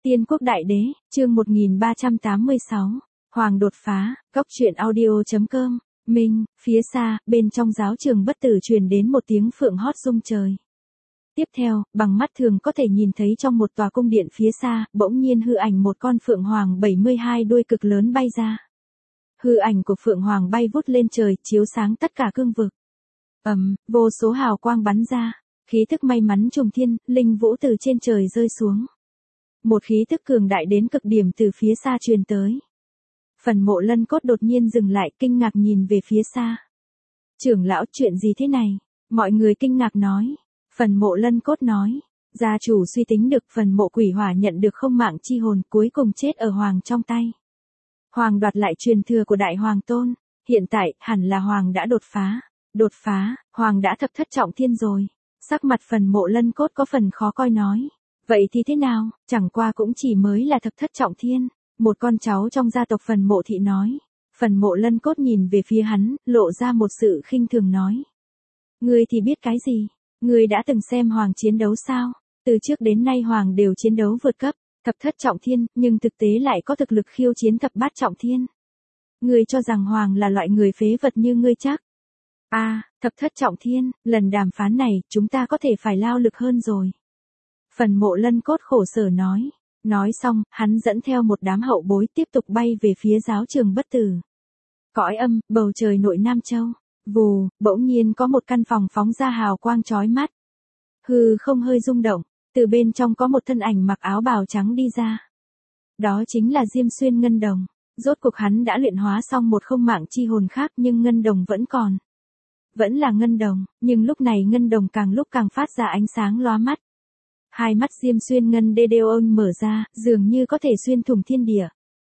Tiên quốc đại đế, chương 1386, Hoàng đột phá, góc truyện audio.com, Minh, phía xa, bên trong giáo trường bất tử truyền đến một tiếng phượng hót rung trời. Tiếp theo, bằng mắt thường có thể nhìn thấy trong một tòa cung điện phía xa, bỗng nhiên hư ảnh một con phượng hoàng 72 đuôi cực lớn bay ra. Hư ảnh của phượng hoàng bay vút lên trời, chiếu sáng tất cả cương vực. Vô số hào quang bắn ra, khí thức may mắn trùng thiên, linh vũ từ trên trời rơi xuống. Một khí thức cường đại đến cực điểm từ phía xa truyền tới. Phần Mộ Lân Cốt đột nhiên dừng lại, kinh ngạc nhìn về phía xa. Trưởng lão, chuyện gì thế này? Mọi người kinh ngạc nói. Phần Mộ Lân Cốt nói, gia chủ suy tính được phần mộ quỷ hỏa nhận được không mạng chi hồn, cuối cùng chết ở Hoàng trong tay. Hoàng đoạt lại truyền thừa của Đại Hoàng Tôn, hiện tại hẳn là Hoàng đã đột phá. Đột phá, Hoàng đã thập thất trọng thiên rồi. Sắc mặt Phần Mộ Lân Cốt có phần khó coi nói. Vậy thì thế nào, chẳng qua cũng chỉ mới là thập thất trọng thiên. Một con cháu trong gia tộc Phần Mộ Thị nói. Phần Mộ Lân Cốt nhìn về phía hắn, lộ ra một sự khinh thường nói. Ngươi thì biết cái gì? Ngươi đã từng xem Hoàng chiến đấu sao? Từ trước đến nay Hoàng đều chiến đấu vượt cấp, thập thất trọng thiên, nhưng thực tế lại có thực lực khiêu chiến thập bát trọng thiên. Ngươi cho rằng Hoàng là loại người phế vật như ngươi chắc? Thập thất trọng thiên, lần đàm phán này, chúng ta có thể phải lao lực hơn rồi. Phần Mộ Lân Cốt khổ sở nói. Nói xong, hắn dẫn theo một đám hậu bối tiếp tục bay về phía giáo trường bất tử. Cõi âm, bầu trời nội Nam Châu. Vù, bỗng nhiên có một căn phòng phóng ra hào quang chói mắt. Hư không hơi rung động, từ bên trong có một thân ảnh mặc áo bào trắng đi ra. Đó chính là Diêm Xuyên Ngân Đồng. Rốt cuộc hắn đã luyện hóa xong một không mạng chi hồn khác nhưng Ngân Đồng vẫn còn. Vẫn là Ngân Đồng, nhưng lúc này Ngân Đồng càng lúc càng phát ra ánh sáng lóa mắt. Hai mắt Diêm Xuyên Ngân Dedeon mở ra, dường như có thể xuyên thủng thiên địa.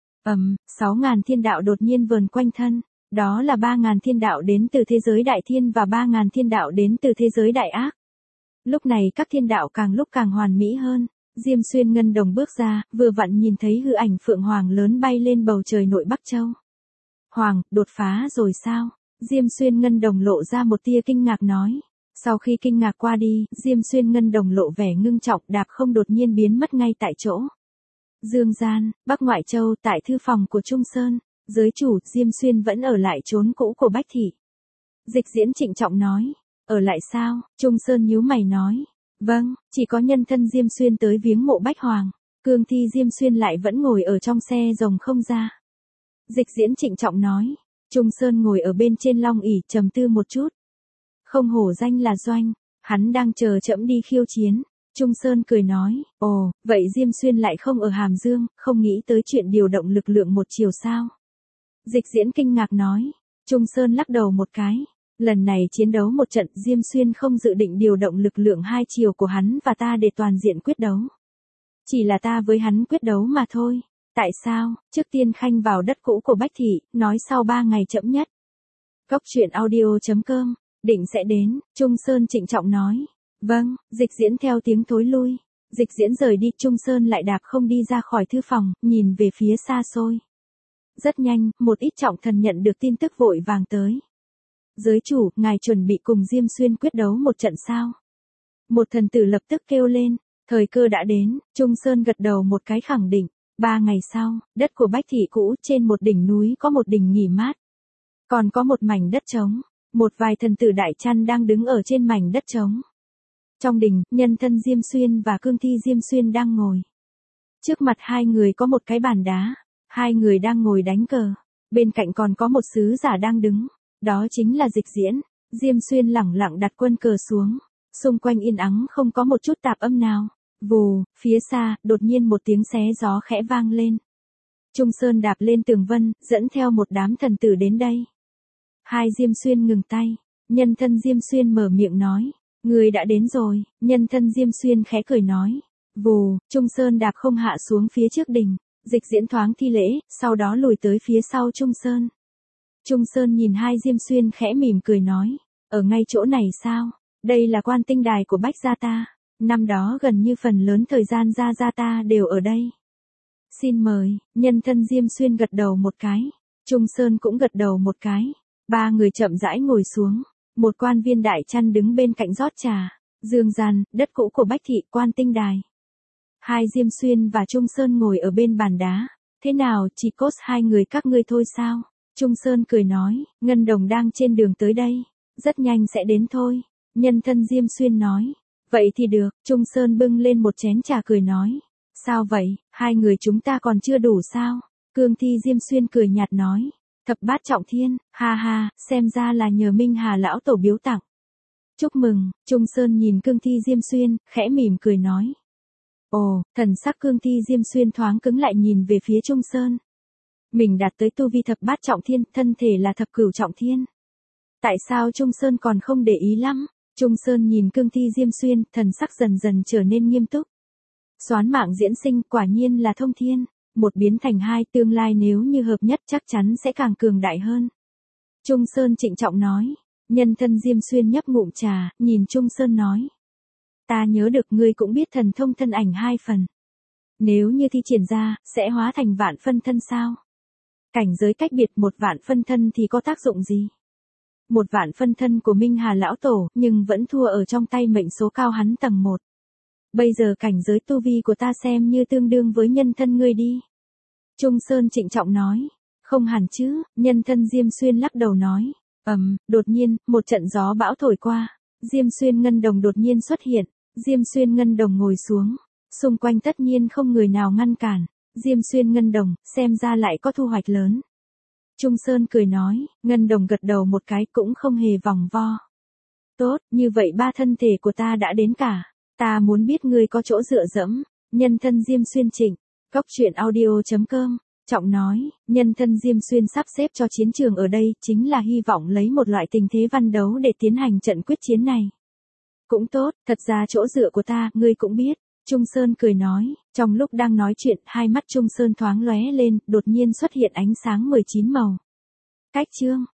6.000 thiên đạo đột nhiên vờn quanh thân. Đó là 3.000 thiên đạo đến từ thế giới đại thiên và 3.000 thiên đạo đến từ thế giới đại ác. Lúc này các thiên đạo càng lúc càng hoàn mỹ hơn. Diêm Xuyên Ngân Đồng bước ra, vừa vặn nhìn thấy hư ảnh phượng hoàng lớn bay lên bầu trời nội Bắc Châu. Hoàng, đột phá rồi sao? Diêm Xuyên Ngân Đồng lộ ra một tia kinh ngạc nói. Sau khi kinh ngạc qua đi, Diêm Xuyên Ngân Đồng lộ vẻ ngưng trọng, đạp không đột nhiên biến mất ngay tại chỗ. Dương gian, Bắc Ngoại Châu, tại thư phòng của Trung Sơn. Giới chủ, Diêm Xuyên vẫn ở lại chốn cũ của Bách Thị. Dịch Diễn trịnh trọng nói. Ở lại sao? Trung Sơn nhíu mày nói. Vâng, chỉ có nhân thân Diêm Xuyên tới viếng mộ Bách Hoàng. Cương thi Diêm Xuyên lại vẫn ngồi ở trong xe rồng không ra. Dịch Diễn trịnh trọng nói. Trung Sơn ngồi ở bên trên long ỷ trầm tư một chút. Không hổ danh là Doanh, hắn đang chờ trẫm đi khiêu chiến. Trung Sơn cười nói, ồ, vậy Diêm Xuyên lại không ở Hàm Dương, không nghĩ tới chuyện điều động lực lượng một chiều sao? Dịch Diễn kinh ngạc nói. Trung Sơn lắc đầu một cái. Lần này chiến đấu một trận, Diêm Xuyên không dự định điều động lực lượng hai chiều của hắn và ta để toàn diện quyết đấu. Chỉ là ta với hắn quyết đấu mà thôi. Tại sao? Trước tiên khanh vào đất cũ của Bách Thị, nói sau 3 ngày chậm nhất. Góc truyện audio.com, định sẽ đến, Trung Sơn trịnh trọng nói. Vâng, Dịch Diễn theo tiếng thối lui. Dịch Diễn rời đi, Trung Sơn lại đạp không đi ra khỏi thư phòng, nhìn về phía xa xôi. Rất nhanh, một ít trọng thần nhận được tin tức vội vàng tới. Giới chủ, ngài chuẩn bị cùng Diêm Xuyên quyết đấu một trận sao? Một thần tử lập tức kêu lên, thời cơ đã đến, Trung Sơn gật đầu một cái khẳng định. 3 ngày sau, đất của Bách Thị cũ, trên một đỉnh núi có một đỉnh nghỉ mát. Còn có một mảnh đất trống, một vài thần tử đại chăn đang đứng ở trên mảnh đất trống. Trong đình, nhân thân Diêm Xuyên và cương thi Diêm Xuyên đang ngồi. Trước mặt hai người có một cái bàn đá. Hai người đang ngồi đánh cờ. Bên cạnh còn có một sứ giả đang đứng. Đó chính là Dịch Diễn. Diêm Xuyên lẳng lặng đặt quân cờ xuống. Xung quanh yên ắng không có một chút tạp âm nào. Vù, phía xa, đột nhiên một tiếng xé gió khẽ vang lên. Trung Sơn đạp lên tường vân, dẫn theo một đám thần tử đến đây. Hai Diêm Xuyên ngừng tay. Nhân thân Diêm Xuyên mở miệng nói. Người đã đến rồi. Nhân thân Diêm Xuyên khẽ cười nói. Vù, Trung Sơn đạp không hạ xuống phía trước đình. Dịch Diễn thoáng thi lễ, sau đó lùi tới phía sau Trung Sơn. Trung Sơn nhìn hai Diêm Xuyên khẽ mỉm cười nói. Ở ngay chỗ này sao? Đây là quan tinh đài của Bách gia ta. Năm đó gần như phần lớn thời gian gia ta đều ở đây. Xin mời, nhân thân Diêm Xuyên gật đầu một cái. Trung Sơn cũng gật đầu một cái. Ba người chậm rãi ngồi xuống. Một quan viên đại chăn đứng bên cạnh rót trà. Dương gian, đất cũ của Bách Thị, quan tinh đài. Hai Diêm Xuyên và Trung Sơn ngồi ở bên bàn đá. Thế nào, chỉ cốt hai người các ngươi thôi sao? Trung Sơn cười nói, Ngân Đồng đang trên đường tới đây. Rất nhanh sẽ đến thôi. Nhân thân Diêm Xuyên nói. Vậy thì được, Trung Sơn bưng lên một chén trà cười nói. Sao vậy, hai người chúng ta còn chưa đủ sao? Cương Thi Diêm Xuyên cười nhạt nói. Thập bát trọng thiên, ha ha, xem ra là nhờ Minh Hà lão tổ biếu tặng. Chúc mừng, Trung Sơn nhìn Cương Thi Diêm Xuyên, khẽ mỉm cười nói. Ồ, thần sắc Cương Thi Diêm Xuyên thoáng cứng lại nhìn về phía Trung Sơn. Mình đạt tới tu vi thập bát trọng thiên, thân thể là thập cửu trọng thiên. Tại sao Trung Sơn còn không để ý lắm? Trung Sơn nhìn Cương Thi Diêm Xuyên, thần sắc dần dần trở nên nghiêm túc. Xoán mạng diễn sinh quả nhiên là thông thiên, một biến thành hai, tương lai nếu như hợp nhất chắc chắn sẽ càng cường đại hơn. Trung Sơn trịnh trọng nói. Nhân thân Diêm Xuyên nhấp ngụm trà, nhìn Trung Sơn nói. Ta nhớ được ngươi cũng biết thần thông thân ảnh 2 phần. Nếu như thi triển ra, sẽ hóa thành vạn phân thân sao? Cảnh giới cách biệt một vạn phân thân thì có tác dụng gì? Một vạn phân thân của Minh Hà lão tổ, nhưng vẫn thua ở trong tay mệnh số cao hắn tầng 1. Bây giờ cảnh giới tu vi của ta xem như tương đương với nhân thân ngươi đi. Trung Sơn trịnh trọng nói. Không hẳn chứ, nhân thân Diêm Xuyên lắc đầu nói. Đột nhiên, một trận gió bão thổi qua. Diêm Xuyên Ngân Đồng đột nhiên xuất hiện. Diêm Xuyên Ngân Đồng ngồi xuống. Xung quanh tất nhiên không người nào ngăn cản. Diêm Xuyên Ngân Đồng, xem ra lại có thu hoạch lớn. Trung Sơn cười nói, Ngân Đồng gật đầu một cái cũng không hề vòng vo. Tốt, như vậy ba thân thể của ta đã đến cả. Ta muốn biết ngươi có chỗ dựa dẫm. Nhân thân Diêm Xuyên Trịnh. Cốc truyện audio.com. Trọng nói, nhân thân Diêm Xuyên sắp xếp cho chiến trường ở đây chính là hy vọng lấy một loại tình thế văn đấu để tiến hành trận quyết chiến này. Cũng tốt, thật ra chỗ dựa của ta, ngươi cũng biết. Trung Sơn cười nói, trong lúc đang nói chuyện, hai mắt Trung Sơn thoáng lóe lên, đột nhiên xuất hiện ánh sáng 19 màu. Cách chương.